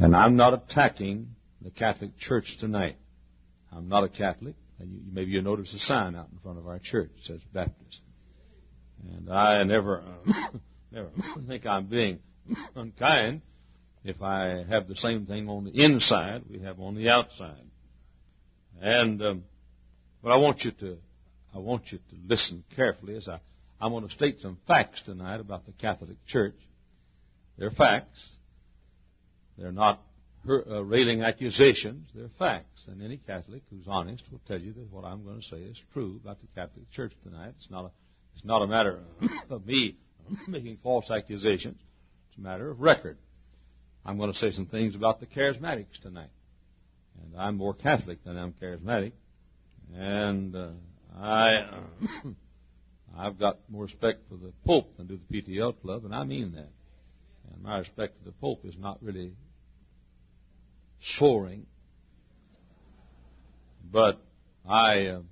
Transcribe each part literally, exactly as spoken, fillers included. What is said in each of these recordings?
And I'm not attacking the Catholic Church tonight. I'm not a Catholic. And you, maybe you notice a sign out in front of our church that says Baptist. And I never, uh, never think I'm being unkind if I have the same thing on the inside we have on the outside. And um, but I want you to, I want you to listen carefully as I, I'm going to state some facts tonight about the Catholic Church. They're facts. They're not uh, railing accusations. They're facts. And any Catholic who's honest will tell you that what I'm going to say is true about the Catholic Church tonight. It's not a, it's not a matter of me making false accusations. It's a matter of record. I'm going to say some things about the Charismatics tonight. And I'm more Catholic than I'm charismatic. And uh, I, uh, I've got more respect for the Pope than do the P T L Club, and I mean that. And my respect for the Pope is not really soaring. But I, uh,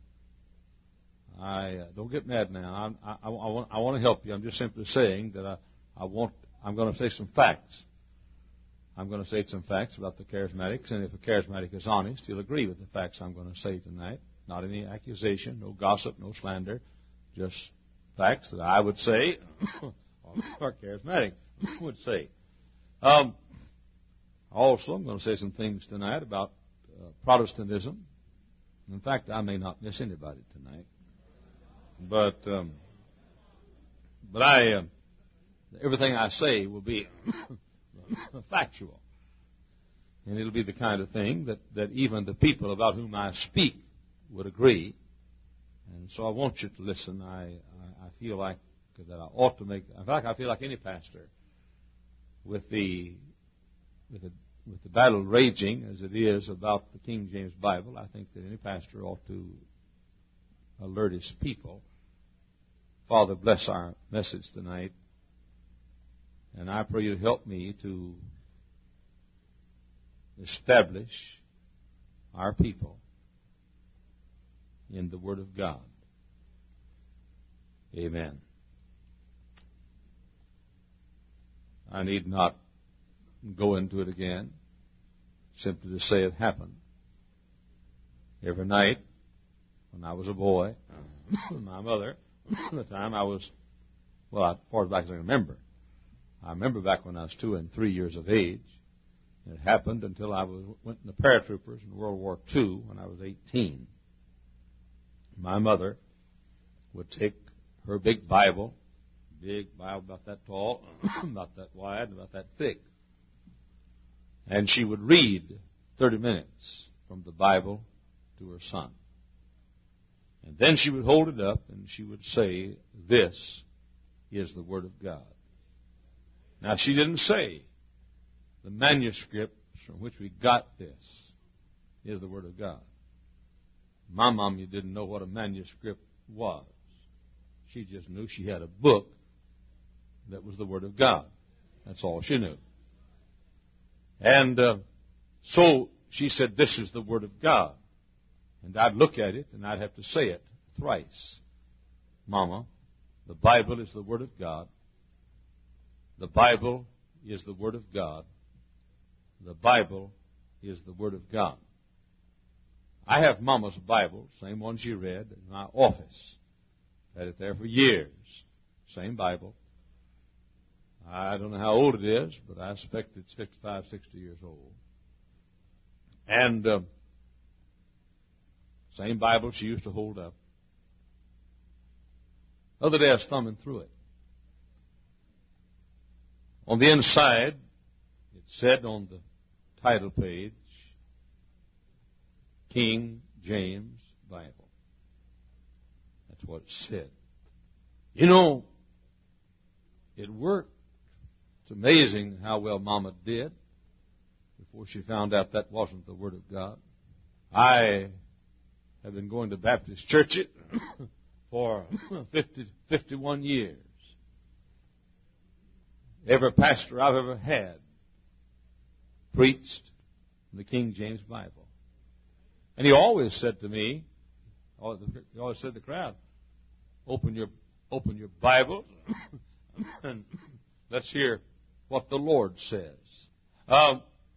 I uh, don't get mad now. I, I, I, want, I want to help you. I'm just simply saying that I, I want. I'm going to say some facts. I'm going to say some facts about the Charismatics, and if a Charismatic is honest, he'll agree with the facts I'm going to say tonight. Not any accusation, no gossip, no slander, just facts that I would say, or Charismatic would say. Um, also, I'm going to say some things tonight about uh, Protestantism. In fact, I may not miss anybody tonight, but um, but I uh, everything I say will be factual. And it'll be the kind of thing that, that even the people about whom I speak would agree. And so I want you to listen. I, I, I feel like that I ought to make, in fact, I feel like any pastor with the, with the, with the battle raging as it is about the King James Bible, I think that any pastor ought to alert his people. Father, bless our message tonight. And I pray you to help me to establish our people in the Word of God. Amen. I need not go into it again, simply to say it happened. Every night, when I was a boy, my mother, the time I was, well, as far back as I can remember, I remember back when I was two and three years of age. It happened until I was, went in the paratroopers in World War Two when I was eighteen. My mother would take her big Bible, big Bible about that tall, about that wide, about that thick, and she would read thirty minutes from the Bible to her son. And then she would hold it up and she would say, "This is the Word of God." Now, she didn't say the manuscripts from which we got this is the Word of God. My mom, you didn't know what a manuscript was. She just knew she had a book that was the Word of God. That's all she knew. And uh, so she said, "This is the Word of God." And I'd look at it and I'd have to say it thrice. "Mama, the Bible is the Word of God. The Bible is the Word of God. The Bible is the Word of God." I have Mama's Bible, same one she read, in my office. Had it there for years. Same Bible. I don't know how old it is, but I suspect it's fifty-five, sixty years old. And uh, same Bible she used to hold up. The other day I was thumbing through it. On the inside, it said on the title page, King James Bible. That's what it said. You know, it worked. It's amazing how well Mama did before she found out that wasn't the Word of God. I have been going to Baptist church for fifty, fifty-one years. Every pastor I've ever had preached the King James Bible. And he always said to me, he always said to the crowd, open your, open your Bible and let's hear what the Lord says. Um,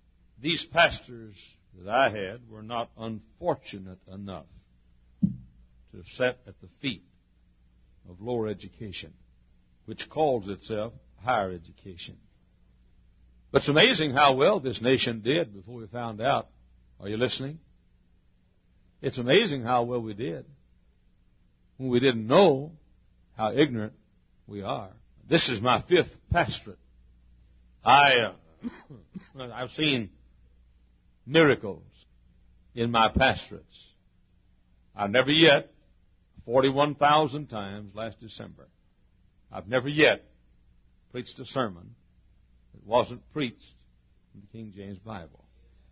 these pastors that I had were not unfortunate enough to sit at the feet of lower education, which calls itself higher education. But it's amazing how well this nation did before we found out. Are you listening? It's amazing how well we did when we didn't know how ignorant we are. This is my fifth pastorate. I, uh, I've seen miracles in my pastorates. I've never yet, forty-one thousand times last December, I've never yet preached a sermon that wasn't preached in the King James Bible.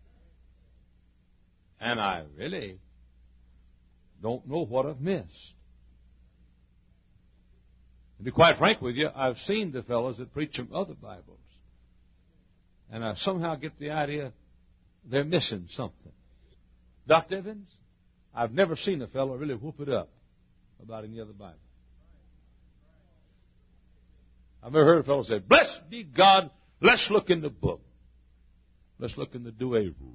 And I really don't know what I've missed. To be quite frank with you, I've seen the fellows that preach from other Bibles. And I somehow get the idea they're missing something. Doctor Evans, I've never seen a fellow really whoop it up about any other Bible. I've never heard a fellow say, blessed be God, let's look in the book. Let's look in the Douay Rule.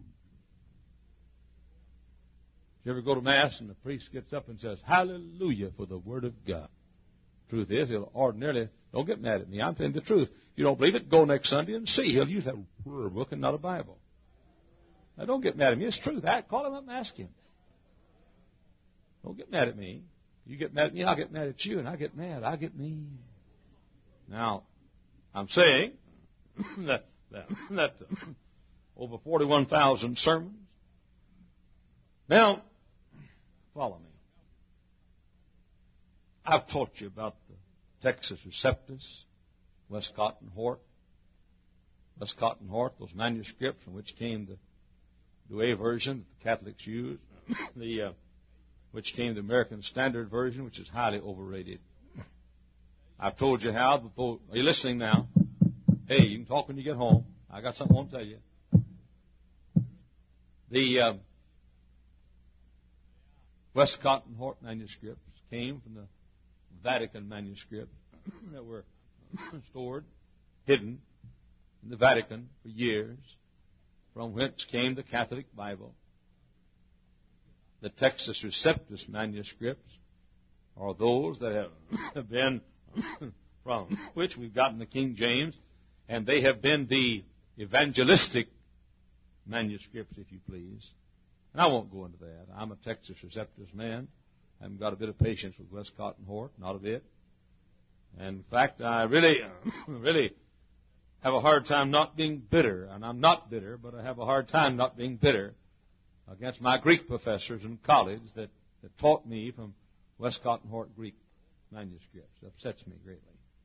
You ever go to Mass and the priest gets up and says, hallelujah for the Word of God. Truth is, he'll ordinarily, don't get mad at me, I'm telling the truth. If you don't believe it, go next Sunday and see. He'll use that word book and not a Bible. Now, don't get mad at me. It's truth. I, call him up and ask him. Don't get mad at me. You get mad at me, I'll get mad at you, and I get mad. I get mean. Now, I'm saying that, that, that over forty-one thousand sermons. Now, follow me. I've taught you about the Textus Receptus, Westcott and Hort. Westcott and Hort, those manuscripts from which came the Douay version that the Catholics use, the uh, which came the American Standard Version, which is highly overrated. I've told you how. Before, are you listening now? Hey, you can talk when you get home. I got something I want to tell you. The uh, Westcott and Hort manuscripts came from the Vatican manuscripts that were stored, hidden in the Vatican for years, from whence came the Catholic Bible. The Textus Receptus manuscripts are those that have been from which we've gotten the King James, and they have been the evangelistic manuscripts, if you please. And I won't go into that. I'm a Textus Receptus man. I haven't got a bit of patience with Westcott and Hort, not a bit. And in fact, I really, really have a hard time not being bitter. And I'm not bitter, but I have a hard time not being bitter against my Greek professors in college that, that taught me from Westcott and Hort Greek manuscripts. It upsets me greatly.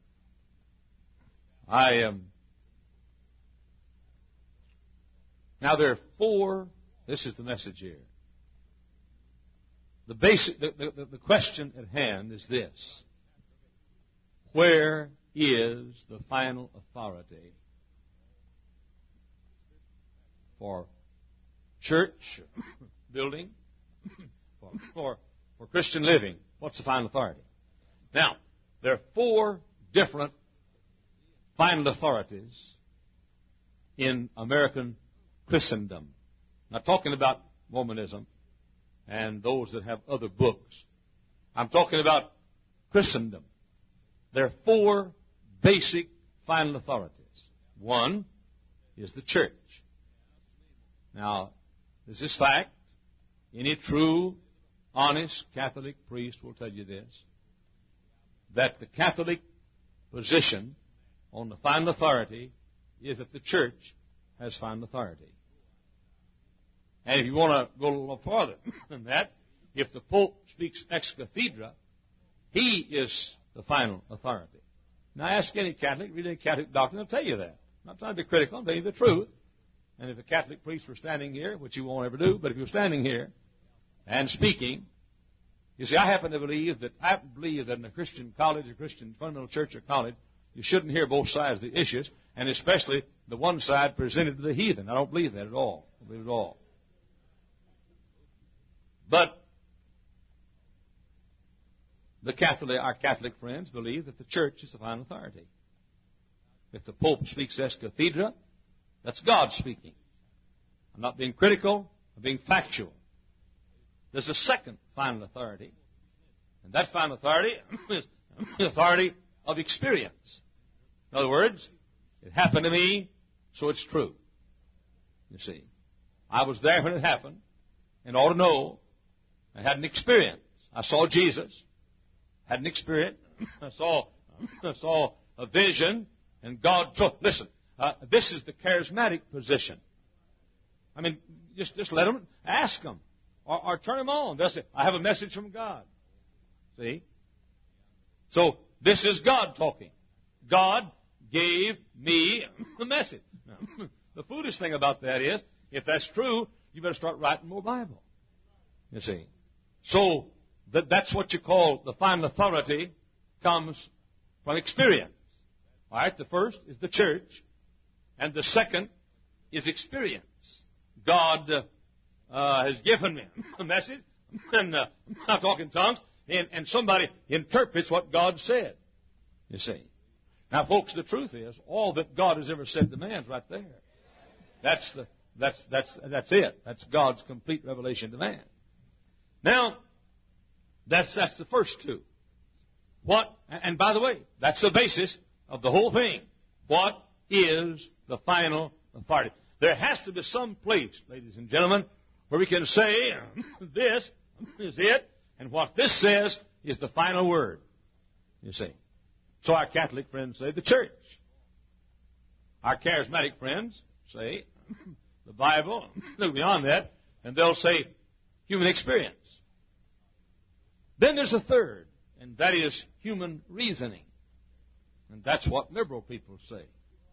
I am. Um, now there are four. This is the message here. The basic, the, the, the question at hand is this: where is the final authority for church building, for, for, for Christian living? What's the final authority? Now, there are four different final authorities in American Christendom. I'm not talking about Mormonism and those that have other books. I'm talking about Christendom. There are four basic final authorities. One is the church. Now, this is fact. Any true, honest Catholic priest will tell you this, that the Catholic position on the final authority is that the church has final authority. And if you want to go a little farther than that, if the Pope speaks ex cathedra, he is the final authority. Now ask any Catholic, read any Catholic doctrine, they'll tell you that. I'm not trying to be critical, I'm telling you the truth. And if a Catholic priest were standing here, which you won't ever do, but if you're standing here and speaking, you see, I happen to believe that I happen to believe that in a Christian college, a Christian fundamental church or college, you shouldn't hear both sides of the issues, and especially the one side presented to the heathen. I don't believe that at all. I don't believe it at all. But the Catholic, our Catholic friends believe that the church is the final authority. If the Pope speaks ex cathedra, that's God speaking. I'm not being critical. I'm being factual. There's a second final authority. And that final authority is the authority of experience. In other words, it happened to me, so it's true. You see, I was there when it happened, and ought to know I had an experience. I saw Jesus, had an experience. I saw, I saw a vision, and God told. Listen, uh, this is the charismatic position. I mean, just just let them ask them, or, or turn them on. They'll say, "I have a message from God." See, so this is God talking. God gave me the message. Now, the foolish thing about that is, if that's true, you better start writing more Bible. You see. So that, that's what you call the final authority comes from experience. All right, the first is the church, and the second is experience. God uh, uh, has given me a message, and uh, I'm not talking tongues, and, and somebody interprets what God said. You see. Now, folks, the truth is, all that God has ever said to man's right there. That's the that's that's that's it. That's God's complete revelation to man. Now, that's that's the first two. What? And by the way, that's the basis of the whole thing. What is the final authority? There has to be some place, ladies and gentlemen, where we can say this is it, and what this says is the final word. You see. So our Catholic friends say the church. Our charismatic friends say the Bible. Look beyond that, and they'll say human experience. Then there's a third, and that is human reasoning. And that's what liberal people say.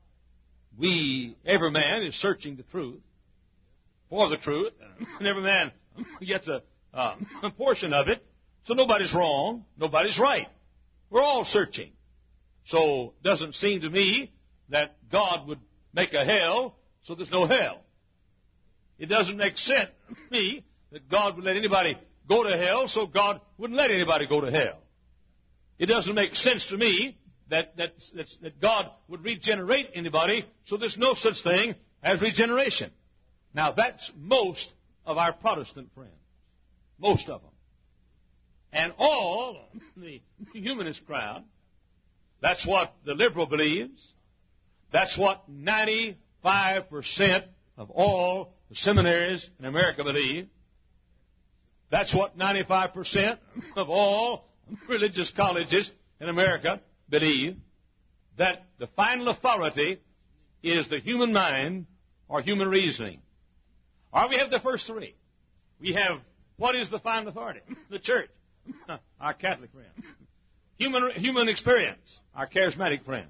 We, every man is searching the truth, for the truth, and every man gets a, uh, a portion of it, so nobody's wrong, nobody's right. We're all searching. So it doesn't seem to me that God would make a hell so there's no hell. It doesn't make sense to me that God would let anybody go to hell so God wouldn't let anybody go to hell. It doesn't make sense to me that, that, that, that God would regenerate anybody so there's no such thing as regeneration. Now, that's most of our Protestant friends. Most of them. And all the humanist crowd. That's what the liberal believes. That's what ninety-five percent of all the seminaries in America believe. That's what ninety-five percent of all religious colleges in America believe. That the final authority is the human mind or human reasoning. Or we have the first three. We have, what is the final authority? The church. Our Catholic friend. Human, human experience, our charismatic friends.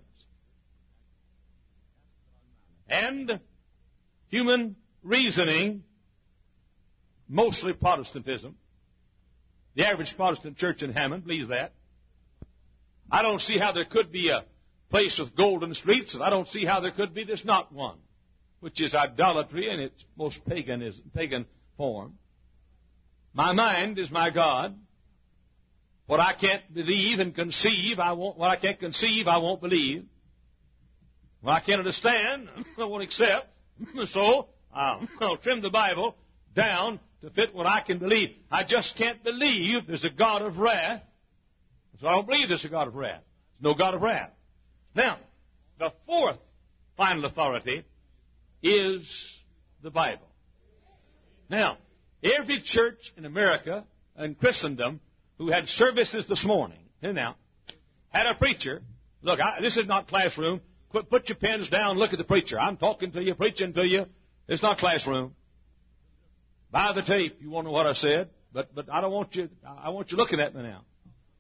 And human reasoning, mostly Protestantism. The average Protestant church in Hammond believes that. I don't see how there could be a place with golden streets, and I don't see how there could be there's not one, which is idolatry in its most pagan, is, pagan form. My mind is my God. What I can't believe and conceive, I won't, what I can't conceive, I won't believe. What I can't understand, I won't accept. So, I'll, I'll trim the Bible down to fit what I can believe. I just can't believe there's a God of wrath. So I don't believe there's a God of wrath. There's no God of wrath. Now, the fourth final authority is the Bible. Now, every church in America and Christendom who had services this morning, here now, had a preacher. Look, I, this is not classroom. Put, put your pens down, look at the preacher. I'm talking to you, preaching to you. It's not classroom. Buy the tape. You won't know what I said, but but I don't want you. I want you looking at me now.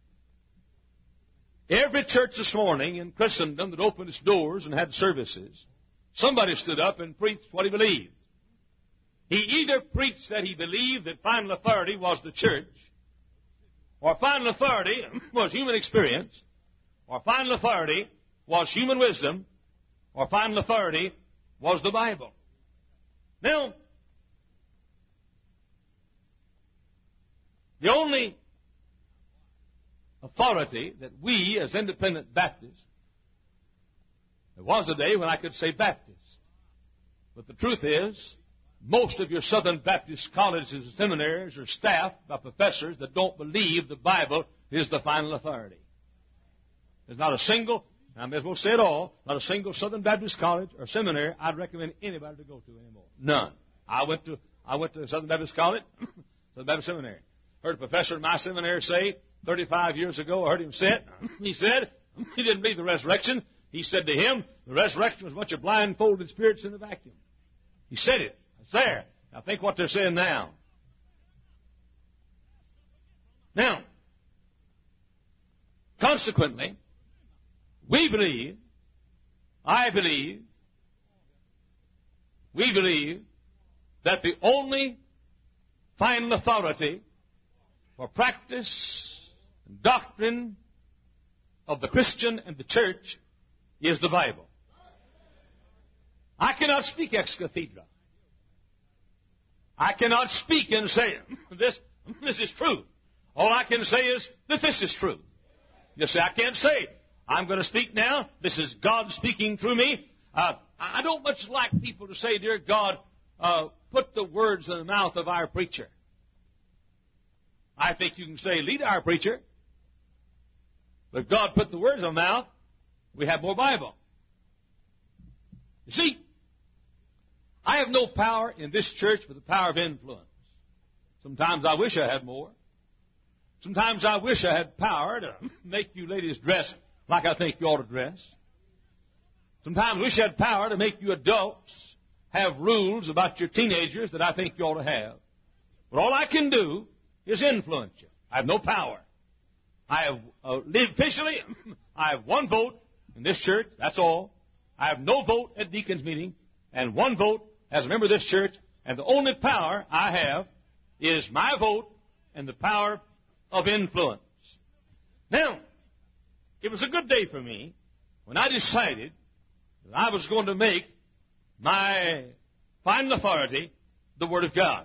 Every church this morning in Christendom that opened its doors and had services, somebody stood up and preached what he believed. He either preached that he believed that final authority was the church, or final authority was human experience, or final authority was human wisdom, or final authority was the Bible. Now, the only authority that we as independent Baptists, there was a day when I could say Baptist, but the truth is, most of your Southern Baptist colleges and seminaries are staffed by professors that don't believe the Bible is the final authority. There's not a single, I may as well say it all, not a single Southern Baptist college or seminary I'd recommend anybody to go to anymore. None. I went to I went to Southern Baptist College, Southern Baptist Seminary. Heard a professor in my seminary say thirty-five years ago, I heard him say it, he said, he didn't believe the resurrection. He said to him, the resurrection was a bunch of blindfolded spirits in a vacuum. He said it. It's there. Now think what they're saying now. Now, consequently, we believe, I believe, we believe that the only final authority for practice and doctrine of the Christian and the church is the Bible. I cannot speak ex cathedra. I cannot speak and say, this, this is truth. All I can say is that this is truth. You see, I can't say, I'm going to speak now. This is God speaking through me. Uh, I don't much like people to say, dear God, uh, put the words in the mouth of our preacher. I think you can say, lead our preacher. But if God put the words in the mouth, we have more Bible. You see, I have no power in this church but the power of influence. Sometimes I wish I had more. Sometimes I wish I had power to make you ladies dress like I think you ought to dress. Sometimes I wish I had power to make you adults have rules about your teenagers that I think you ought to have. But all I can do is influence you. I have no power. I have uh, officially, I have one vote in this church, that's all. I have no vote at deacon's meeting, and one vote as a member of this church, and the only power I have is my vote and the power of influence. Now, it was a good day for me when I decided that I was going to make my final authority the Word of God.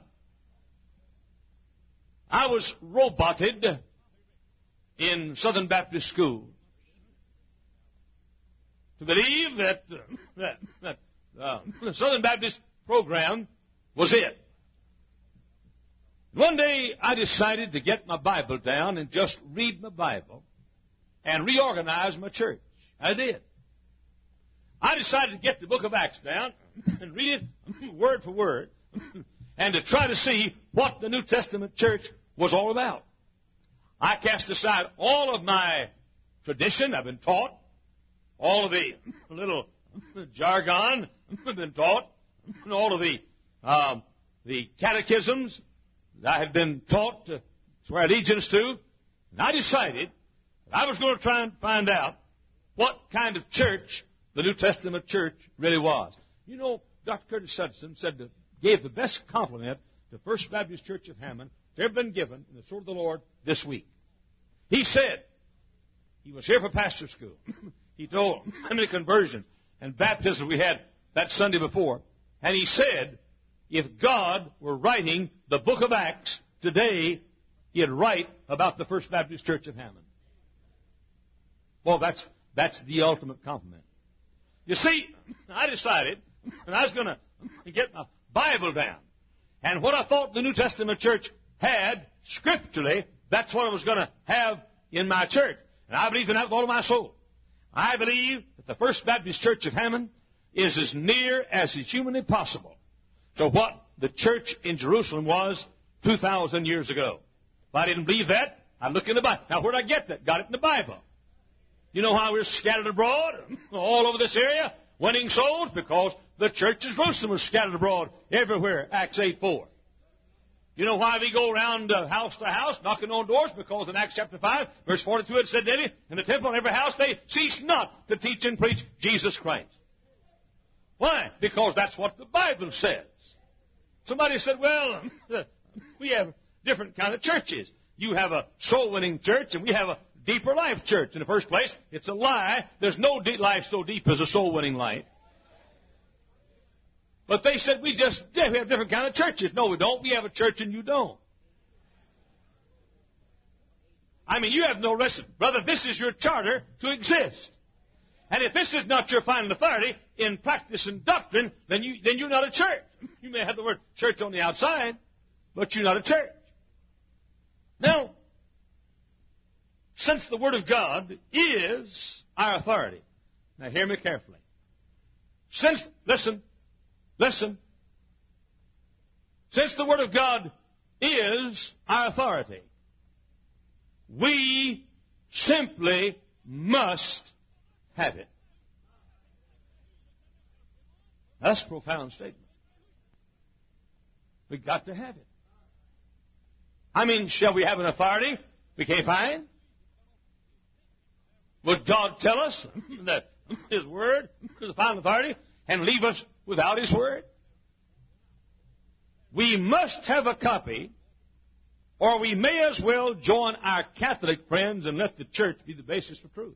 I was roboted in Southern Baptist schools to believe that, uh, that, that uh, the Southern Baptist program was it. One day I decided to get my Bible down and just read my Bible and reorganize my church. I did. I decided to get the book of Acts down and read it word for word and to try to see what the New Testament church was all about. I cast aside all of my tradition I've been taught, all of the little jargon I've been taught, and all of the um, the catechisms that I had been taught to swear allegiance to. And I decided that I was going to try and find out what kind of church the New Testament church really was. You know, Doctor Curtis Hudson said that gave the best compliment to First Baptist Church of Hammond that's ever been given in the Sword of the Lord this week. He said, he was here for pastor school. He told how many conversions and baptisms we had that Sunday before. And he said, if God were writing the book of Acts today, he'd write about the First Baptist Church of Hammond. Well, that's, that's the ultimate compliment. You see, I decided that I was going to get my Bible down. And what I thought the New Testament church had scripturally, that's what I was going to have in my church. And I believe in that with all of my soul. I believe that the First Baptist Church of Hammond is as near as is humanly possible to what the church in Jerusalem was two thousand years ago. If I didn't believe that, I'd look in the Bible. Now, where did I get that? Got it in the Bible. You know how we're scattered abroad all over this area, winning souls? Because the church of Jerusalem was scattered abroad everywhere, Acts eight four. You know why we go around uh, house to house, knocking on doors? Because in Acts chapter five, verse forty-two, it said, Daily, in the temple, in every house, they cease not to teach and preach Jesus Christ. Why? Because that's what the Bible says. Somebody said, well, we have different kind of churches. You have a soul-winning church, and we have a deeper life church. In the first place, it's a lie. There's no deep life so deep as a soul-winning life. But they said, we just we have different kind of churches. No, we don't. We have a church and you don't. I mean, you have no listen. Brother, this is your charter to exist. And if this is not your final authority in practice and doctrine, then, you, then you're not a church. You You may have the word church on the outside, but you're not a church. Now, since the Word of God is our authority, now hear me carefully. Since, listen, listen, since the Word of God is our authority, we simply must have it. That's a profound statement. We've got to have it. I mean, shall we have an authority we can't find? Would God tell us that His Word is the final authority and leave us without His Word? We must have a copy, or we may as well join our Catholic friends and let the church be the basis for truth.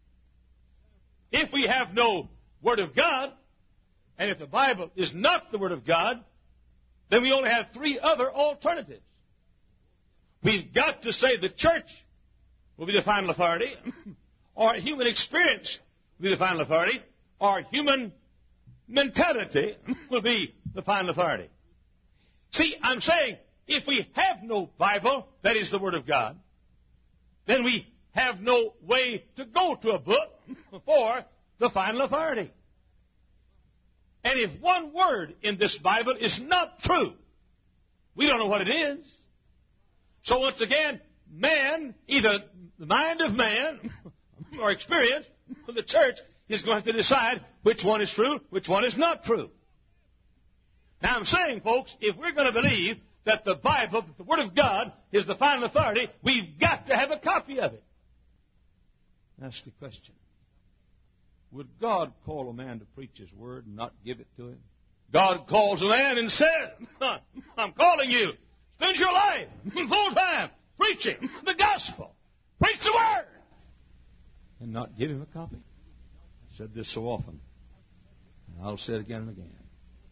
If we have no Word of God, and if the Bible is not the Word of God, then we only have three other alternatives. We've got to say the church will be the final authority, or human experience will be the final authority, or human mentality will be the final authority. See, I'm saying, if we have no Bible, that is the Word of God, then we have no way to go to a book for the final authority. And if one word in this Bible is not true, we don't know what it is. So once again, man, either the mind of man or experience of the church is going to decide which one is true, which one is not true. Now I'm saying, folks, if we're going to believe that the Bible, that the Word of God, is the final authority, we've got to have a copy of it. That's the question. Would God call a man to preach His Word and not give it to him? God calls a man and says, I'm calling you. Spend your life full time preaching the gospel. Preach the Word. And not give him a copy. I've said this so often, and I'll say it again and again.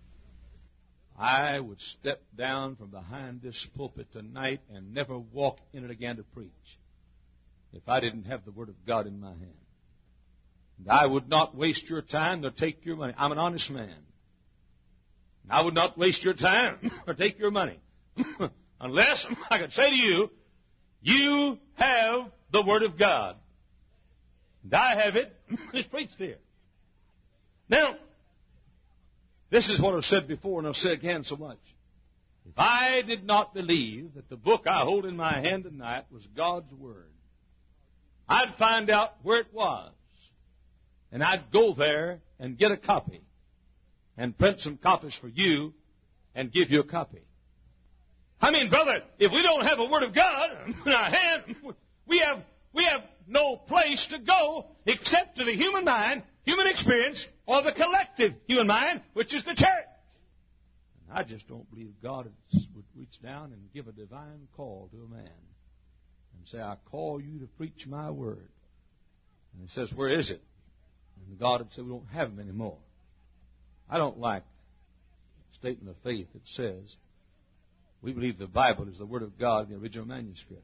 I would step down from behind this pulpit tonight and never walk in it again to preach if I didn't have the Word of God in my hand. And I would not waste your time nor take your money. I'm an honest man. And I would not waste your time or take your money unless I could say to you, you have the Word of God. And I have it. It's preached here. Now, this is what I've said before, and I'll say again so much. If I did not believe that the book I hold in my hand tonight was God's Word, I'd find out where it was, and I'd go there and get a copy, and print some copies for you, and give you a copy. I mean, brother, if we don't have a Word of God in our hand, we have we have no place to go except to the human mind, human experience, or the collective human mind, which is the church. And I just don't believe God would reach down and give a divine call to a man and say, I call you to preach my word. And he says, where is it? And God would say, we don't have them anymore. I don't like a statement of faith that says, we believe the Bible is the Word of God in the original manuscripts.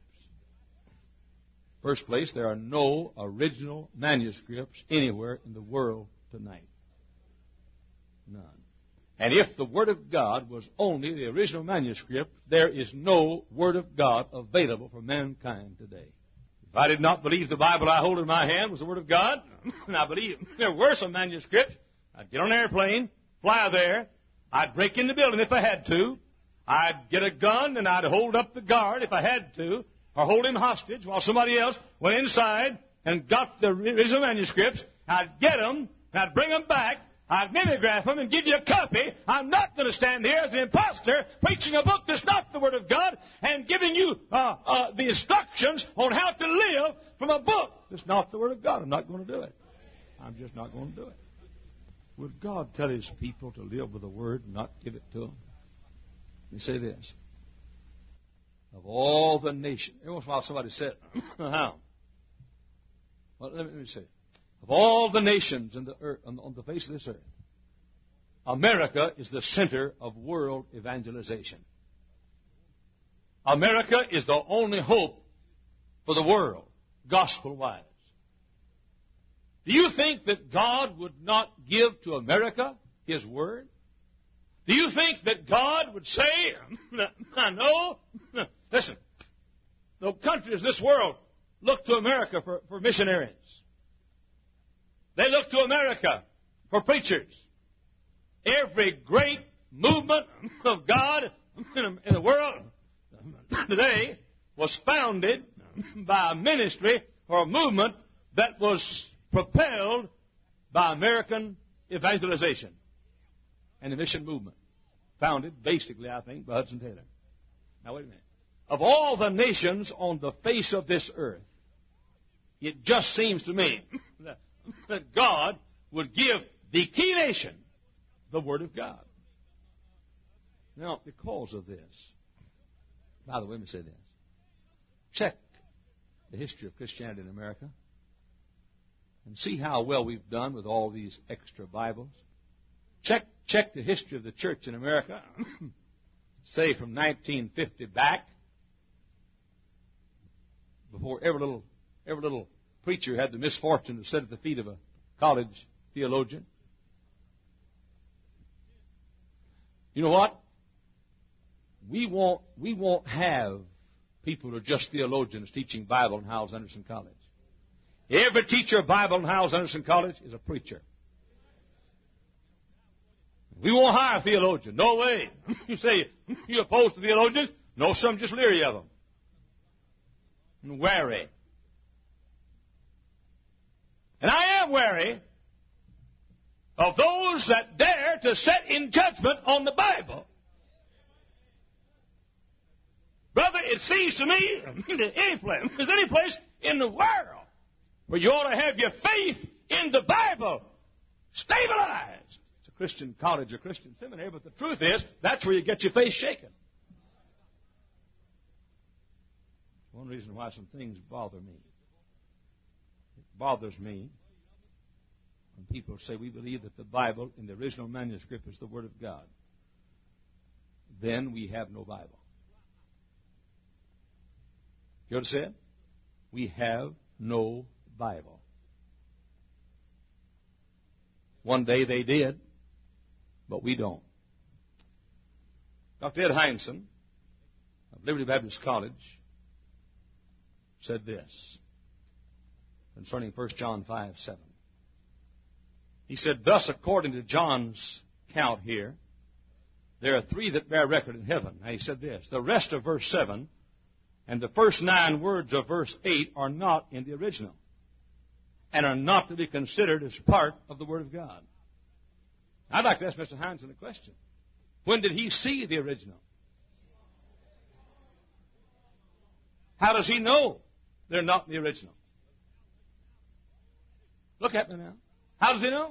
First place, there are no original manuscripts anywhere in the world tonight. None. And if the Word of God was only the original manuscript, there is no Word of God available for mankind today. If I did not believe the Bible I hold in my hand was the Word of God, and I believe there were some manuscripts, I'd get on an airplane, fly there, I'd break in the building if I had to, I'd get a gun and I'd hold up the guard if I had to, or hold him hostage while somebody else went inside and got the original manuscripts. I'd get them, and I'd bring them back, I'd mimeograph them and give you a copy. I'm not going to stand here as an imposter preaching a book that's not the Word of God and giving you uh, uh, the instructions on how to live from a book that's not the Word of God. I'm not going to do it. I'm just not going to do it. Would God tell His people to live with the Word and not give it to them? Let me say this. Of all the nations, every once in a while somebody said, how? Well, let me, let me say, of all the nations in the earth, on, on the face of this earth, America is the center of world evangelization. America is the only hope for the world, gospel-wise. Do you think that God would not give to America His Word? Do you think that God would say, no? Listen, the countries of this world look to America for, for missionaries. They look to America for preachers. Every great movement of God in the world today was founded by a ministry or a movement that was propelled by American evangelization and the mission movement, founded basically, I think, by Hudson Taylor. Now, wait a minute. Of all the nations on the face of this earth, it just seems to me that, that God would give the key nation the Word of God. Now, because of this, by the way, let me say this. Check the history of Christianity in America and see how well we've done with all these extra Bibles. Check, check the history of the church in America, say from nineteen fifty back, before every little, every little preacher had the misfortune to sit at the feet of a college theologian. You know what? We won't, we won't have people who are just theologians teaching Bible in Howells-Anderson College. Every teacher of Bible in Howells-Anderson College is a preacher. We won't hire a theologian. No way. You say, you opposed to theologians? No, some just leery of them. And wary. And I am wary of those that dare to set in judgment on the Bible. Brother, it seems to me, any place, if there's any place in the world where you ought to have your faith in the Bible stabilized. It's a Christian college, a Christian seminary, but the truth is, that's where you get your faith shaken. One reason why some things bother me. It bothers me when people say we believe that the Bible in the original manuscript is the Word of God. Then we have no Bible. You know what I said? We have no Bible. One day they did, but we don't. Doctor Ed Hindson of Liberty Baptist College said this concerning First John five seven. He said, thus, according to John's count here, there are three that bear record in heaven. Now, he said this, the rest of verse seven and the first nine words of verse eight are not in the original and are not to be considered as part of the Word of God. I'd like to ask Mister Hindson a question. When did he see the original? How does he know they're not in the original? Look at me now. How does he know?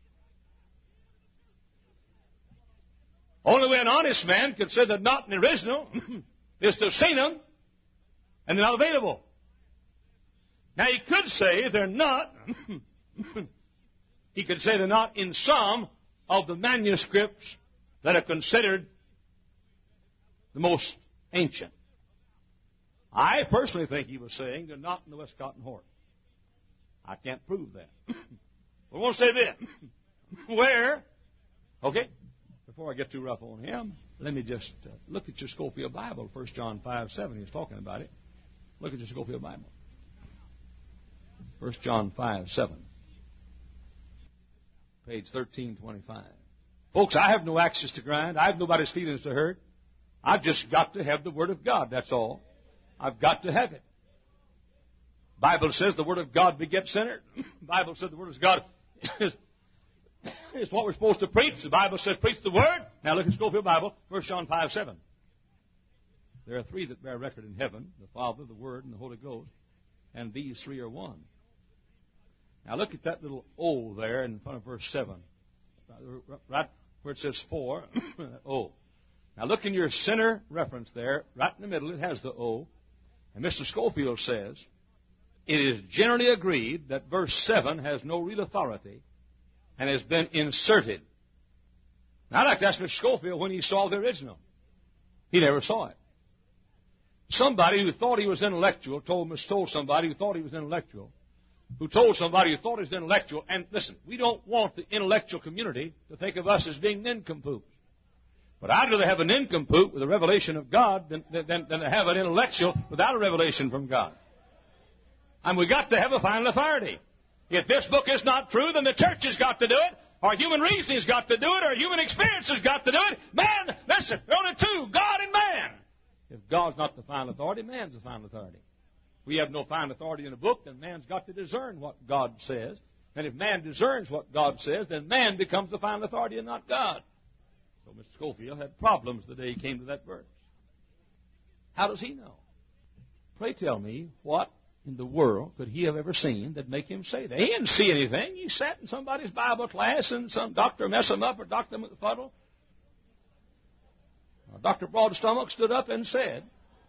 Only way an honest man could say they're not in the original is to have seen them and they're not available. Now, he could say they're not. He could say they're not in some of the manuscripts that are considered the most ancient. I personally think he was saying they're not in the Westcott and Hort. I can't prove that. But I want to say this. Where? Okay. Before I get too rough on him, let me just uh, look at your Scofield Bible, First John five seven. He was talking about it. Look at your Scofield Bible. First John five seven. Page thirteen twenty-five. Folks, I have no axes to grind. I have nobody's feelings to hurt. I've just got to have the Word of God. That's all. I've got to have it. Bible says the Word of God begets sinner. Bible says the Word of God is, is what we're supposed to preach. The Bible says preach the Word. Now look at Scofield Bible, First John five seven. There are three that bear record in heaven, the Father, the Word, and the Holy Ghost. And these three are one. Now look at that little O there in front of verse seven. Right where it says four, O. Now look in your center reference there, right in the middle, it has the O. And Mister Scofield says, it is generally agreed that verse seven has no real authority and has been inserted. Now I'd like to ask Mister Scofield when he saw the original. He never saw it. Somebody who thought he was intellectual told, told somebody who thought he was intellectual, who told somebody who thought he was intellectual, and listen, we don't want the intellectual community to think of us as being nincompoops. But I'd rather have a nincompoop with a revelation of God than, than, than to have an intellectual without a revelation from God. And we got to have a final authority. If this book is not true, then the church has got to do it, or human reasoning has got to do it, or human experience has got to do it. Man, listen, there are only two, God and man. If God's not the final authority, man's the final authority. If we have no final authority in a book, then man's got to discern what God says. And if man discerns what God says, then man becomes the final authority and not God. So Mister Scofield had problems the day he came to that verse. How does he know? Pray tell me, what in the world could he have ever seen that make him say that? He didn't see anything. He sat in somebody's Bible class and some doctor messed him up or Doctor McFuddle. Doctor Broadstomach stood up and said,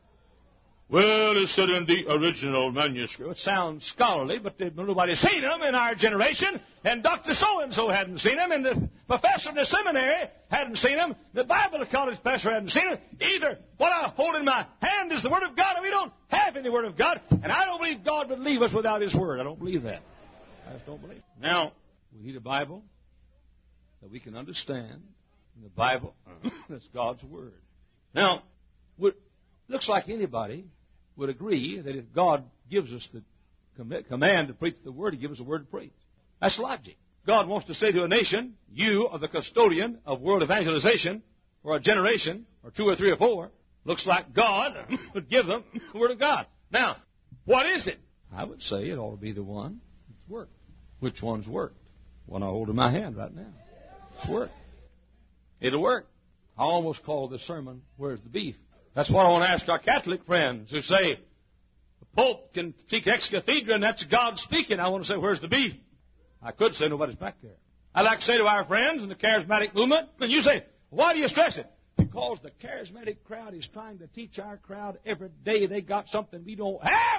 well, it said in the original manuscript. It sounds scholarly, but nobody's seen them in our generation, and Doctor So-and-so hadn't seen them, and the professor in the seminary hadn't seen them, the Bible college professor hadn't seen them. Either what I hold in my hand is the Word of God, and we don't have any Word of God, and I don't believe God would leave us without His Word. I don't believe that. I just don't believe it. Now, we need a Bible that we can understand. The Bible, that's God's Word. Now, it looks like anybody would agree that if God gives us the command to preach the Word, He gives us a word to preach. That's logic. God wants to say to a nation, you are the custodian of world evangelization for a generation, or two or three or four. Looks like God would give them the Word of God. Now, what is it? I would say it ought to be the one that's worked. Which one's worked? One I hold in my hand right now. It's worked. It'll work. I almost call this sermon, Where's the Beef? That's what I want to ask our Catholic friends who say, the Pope can speak ex cathedra and that's God speaking. I want to say, where's the beef? I could say nobody's back there. I'd like to say to our friends in the charismatic movement, and you say, why do you stress it? Because the charismatic crowd is trying to teach our crowd every day they got something we don't have.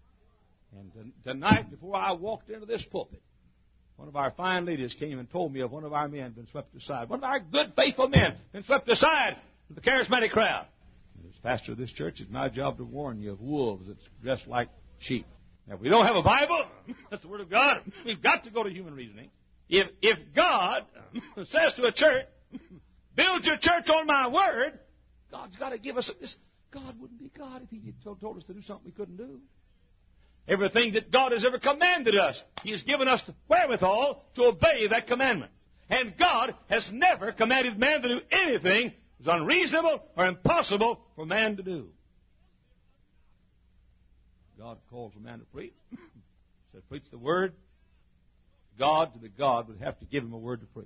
And tonight, before I walked into this pulpit, one of our fine ladies came and told me of one of our men been swept aside. One of our good, faithful men been swept aside with the charismatic crowd. As pastor of this church, it's my job to warn you of wolves that's dressed like sheep. Now, if we don't have a Bible, that's the Word of God, we've got to go to human reasoning. If, if God says to a church, build your church on my Word, God's got to give us this. God wouldn't be God if He told, told us to do something we couldn't do. Everything that God has ever commanded us, He has given us the wherewithal to obey that commandment. And God has never commanded man to do anything that's unreasonable or impossible for man to do. God calls a man to preach. He said, preach the Word. God, to be God, would have to give him a word to preach.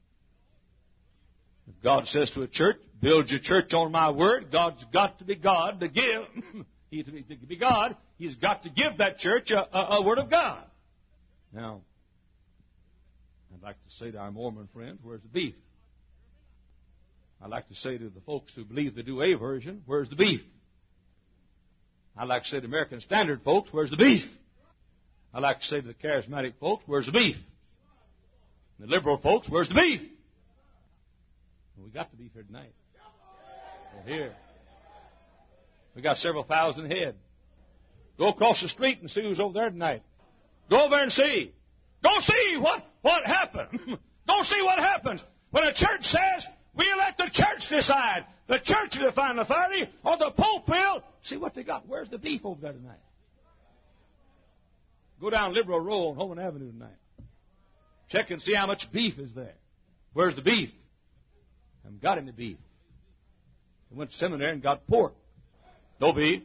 If God says to a church, build your church on my Word, God's got to be God to give. He, to, be, to be God, He's got to give that church a, a, a Word of God. Now, I'd like to say to our Mormon friends, where's the beef? I'd like to say to the folks who believe the Douay version, where's the beef? I'd like to say to American Standard folks, where's the beef? I'd like to say to the charismatic folks, where's the beef? And the liberal folks, where's the beef? Well, we got the beef here tonight. We're here. We got several thousand head. Go across the street and see who's over there tonight. Go over and see. Go see what, what happened. Go see what happens when a church says, we'll let the church decide. The church is the final authority, or the Pope will. See what they got. Where's the beef over there tonight? Go down Liberal Row on Holman Avenue tonight. Check and see how much beef is there. Where's the beef? Haven't got any beef. They went to seminary and got pork. No beef.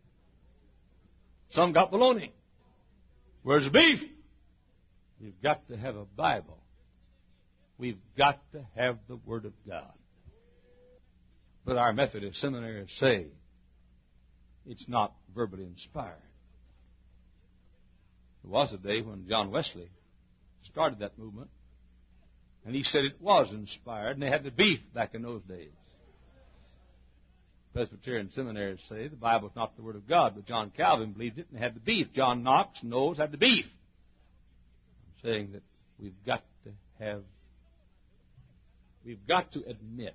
Some got bologna. Where's the beef? You've got to have a Bible. We've got to have the Word of God. But our Methodist seminaries say it's not verbally inspired. There was a day when John Wesley started that movement, and he said it was inspired, and they had the beef back in those days. Presbyterian seminaries say the Bible is not the Word of God, but John Calvin believed it and had the beef. John Knox, Knowles had the beef. I'm saying that we've got to have, we've got to admit,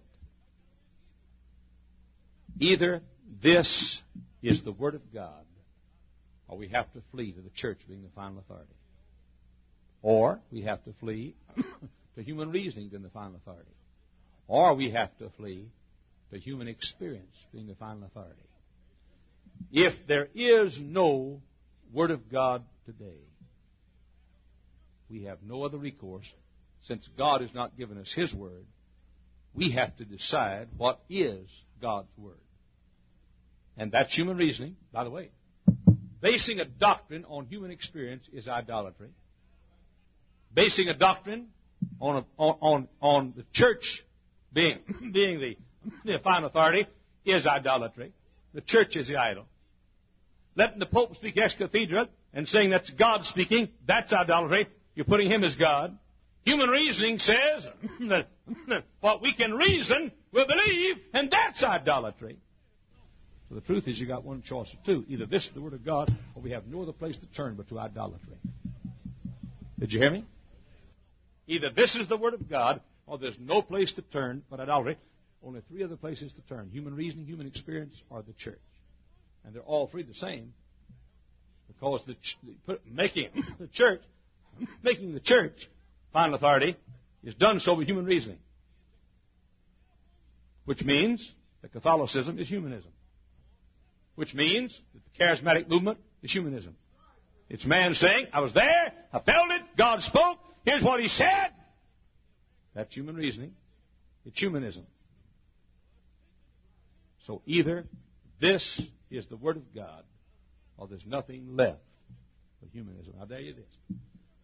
either this is the Word of God, or we have to flee to the church being the final authority. Or we have to flee to human reasoning being the final authority. or we have to flee to human experience being the final authority. If there is no Word of God today, we have no other recourse. Since God has not given us His Word, we have to decide what is God's Word. And that's human reasoning, by the way. Basing a doctrine on human experience is idolatry. Basing a doctrine on, a, on, on, on the church being, being the, the final authority is idolatry. The church is the idol. Letting the Pope speak ex cathedra and saying that's God speaking, that's idolatry. You're putting Him as God. Human reasoning says that what we can reason, we'll believe, and that's idolatry. So the truth is, you got one choice or two. Either this is the Word of God, or we have no other place to turn but to idolatry. Did you hear me? Either this is the Word of God, or there's no place to turn but idolatry. Only three other places to turn: human reasoning, human experience, or the church. And they're all three the same, because the ch- making the church, making the church final authority is done so with human reasoning, which means that Catholicism is humanism. Which means that the charismatic movement is humanism. It's man saying, I was there, I felt it, God spoke, here's what He said. That's human reasoning. It's humanism. So either this is the Word of God, or there's nothing left but humanism. I'll tell you this.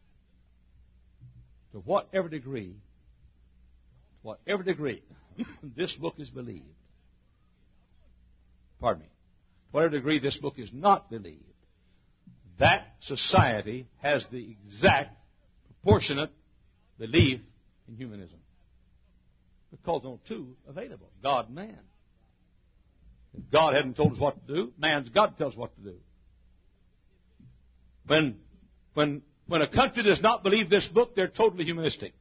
To whatever degree, to whatever degree this book is believed, pardon me, whatever degree this book is not believed, that society has the exact proportionate belief in humanism. Because on two available, God and man. If God hadn't told us what to do, man's got to tell us what to do. When, when, when a country does not believe this book, they're totally humanistic.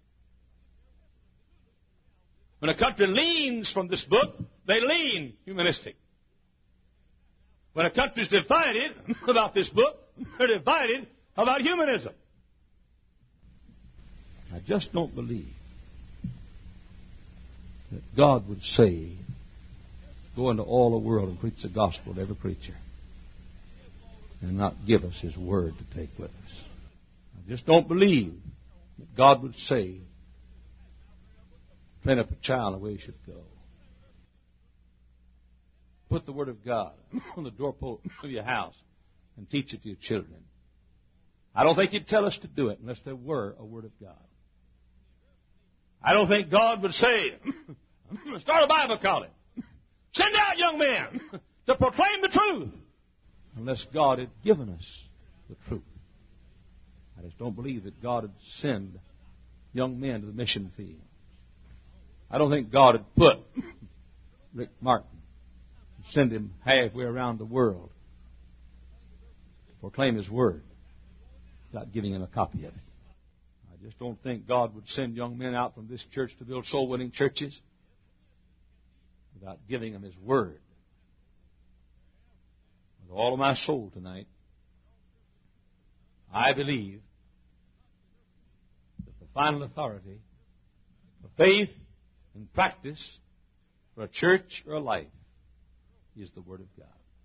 When a country leans from this book, they lean humanistic. When a country is divided about this book, they're divided about humanism. I just don't believe that God would say, go into all the world and preach the gospel to every creature, and not give us His Word to take with us. I just don't believe that God would say, train up a child the way he should go. Put the Word of God on the doorpost of your house and teach it to your children. I don't think He'd tell us to do it unless there were a Word of God. I don't think God would say, start a Bible college. Send out young men to proclaim the truth, unless God had given us the truth. I just don't believe that God would send young men to the mission field. I don't think God would put Rick Martin, send him halfway around the world to proclaim His Word without giving him a copy of it. I just don't think God would send young men out from this church to build soul-winning churches without giving them His Word. With all of my soul tonight, I believe that the final authority for faith and practice for a church or a life is the Word of God.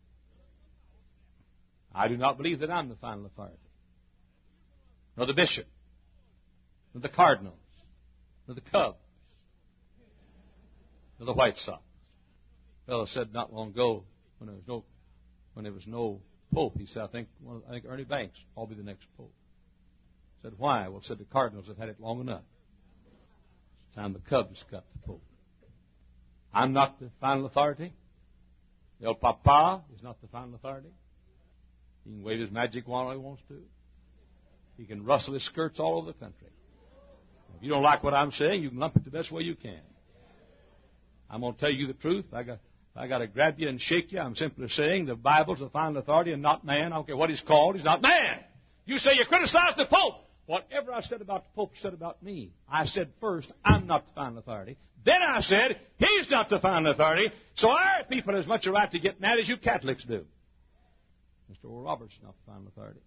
I do not believe that I'm the final authority, nor the bishop, nor the Cardinals, nor the Cubs, nor the White Sox. A fellow said not long ago, when there was no, when there was no pope, he said, I think, well, I think Ernie Banks will be the next pope. Said, why? Well, said the Cardinals have had it long enough. It's time the Cubs got the pope. I'm not the final authority. El Papa is not the final authority. He can wave his magic wand all he wants to. He can rustle his skirts all over the country. If you don't like what I'm saying, you can lump it the best way you can. I'm going to tell you the truth. I got, I got to grab you and shake you. I'm simply saying the Bible's the final authority and not man. I don't care what he's called. He's not man. You say you criticize the Pope. Whatever I said about the Pope said about me. I said first, I'm not the final authority. Then I said, he's not the final authority. So our people have as much a right to get mad as you Catholics do. Mister Oral Roberts is not the final authority.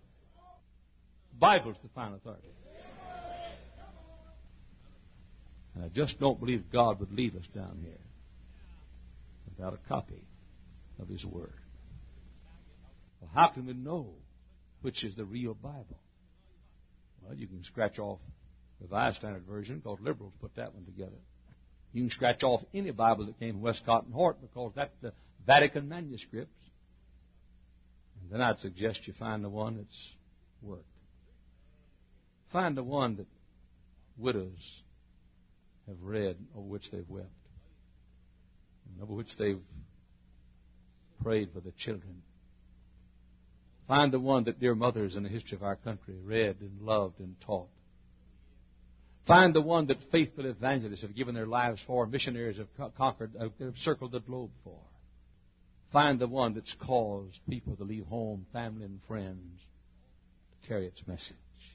The Bible's the final authority. And I just don't believe God would leave us down here without a copy of His Word. Well, how can we know which is the real Bible? Well, you can scratch off the Revised Standard Version because liberals put that one together. You can scratch off any Bible that came from Westcott and Hort because that's the Vatican manuscripts. And then I'd suggest you find the one that's worked. Find the one that widows have read, over which they've wept, and over which they've prayed for the children. Find the one that dear mothers in the history of our country read and loved and taught. Find the one that faithful evangelists have given their lives for, missionaries have conquered, have circled the globe for. Find the one that's caused people to leave home, family, and friends to carry its message.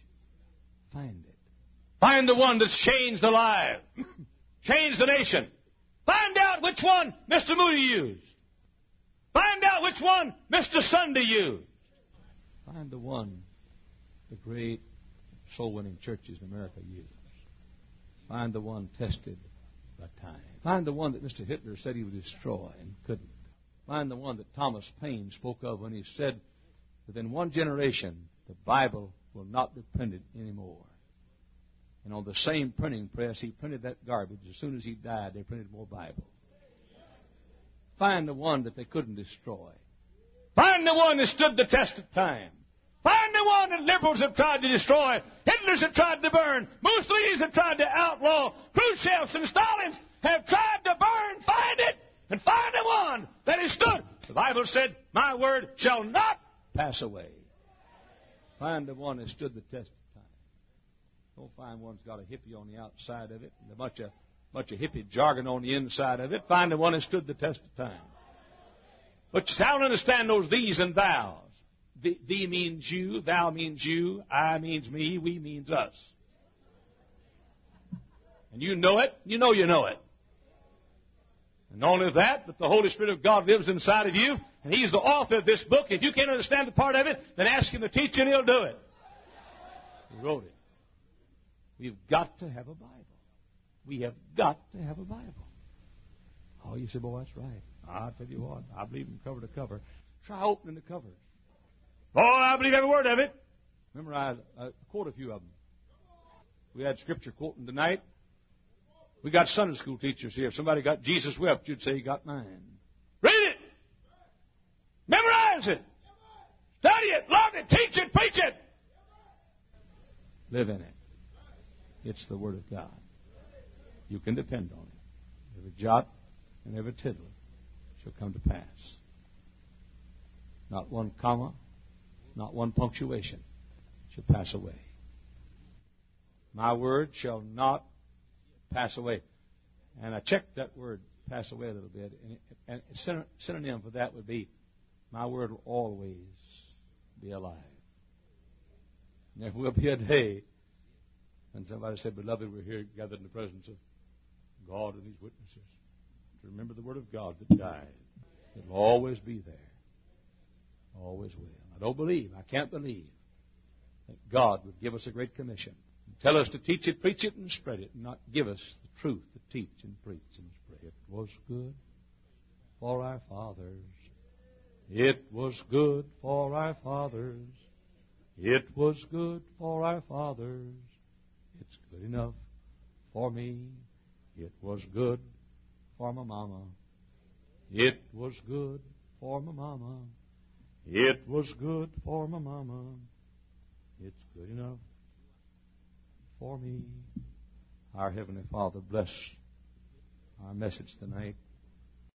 Find it. Find the one that's changed the life, changed the nation. Find out which one Mister Moody used. Find out which one Mister Sunday used. Find the one the great soul-winning churches in America used. Find the one tested by time. Find the one that Mister Hitler said he would destroy and couldn't. Find the one that Thomas Paine spoke of when he said, within one generation, the Bible will not be printed anymore. And on the same printing press, he printed that garbage. As soon as he died, they printed more Bible. Find the one that they couldn't destroy. Find the one that stood the test of time. Find the one that liberals have tried to destroy. Hitlers have tried to burn. Mussolinis have tried to outlaw. Khrushchevs and Stalins have tried to burn. Find it and find the one that has stood. The Bible said, my word shall not pass away. Find the one that stood the test of time. Don't find one that's got a hippie on the outside of it and a bunch of, bunch of hippie jargon on the inside of it. Find the one that stood the test of time. But you don't understand those these and thous. Thee, thee means you, thou means you, I means me, we means us. And you know it, you know you know it. And not only that, but the Holy Spirit of God lives inside of you, and He's the author of this book. If you can't understand the part of it, then ask Him to teach you and He'll do it. He wrote it. We've got to have a Bible. We have got to have a Bible. Oh, you say, boy, that's right. I'll tell you what, I believe them cover to cover. Try opening the covers. Oh, I believe every word of it. Memorize, uh, quote a few of them. We had scripture quoting tonight. We got Sunday school teachers here. If somebody got Jesus wept, you'd say he got mine. Read it. Memorize it. Study it. Love it. Teach it. Preach it. Live in it. It's the Word of God. You can depend on it. Every jot and every tittle shall come to pass. Not one comma, not one punctuation shall pass away. My word shall not pass away. And I checked that word, pass away, a little bit. And a synonym for that would be, my word will always be alive. And there will be a day when somebody said, beloved, we're here gathered in the presence of God and His witnesses to remember the word of God that died. It will always be there. Always will. I don't believe, I can't believe that God would give us a great commission. Tell us to teach it, preach it, and spread it, and not give us the truth to teach and preach and spread. It was good for our fathers. It was good for our fathers. It was good for our fathers. It's good enough for me. It was good for my mama. It was good for my mama. It was good for my mama. It's good enough for me. Our Heavenly Father, bless our message tonight.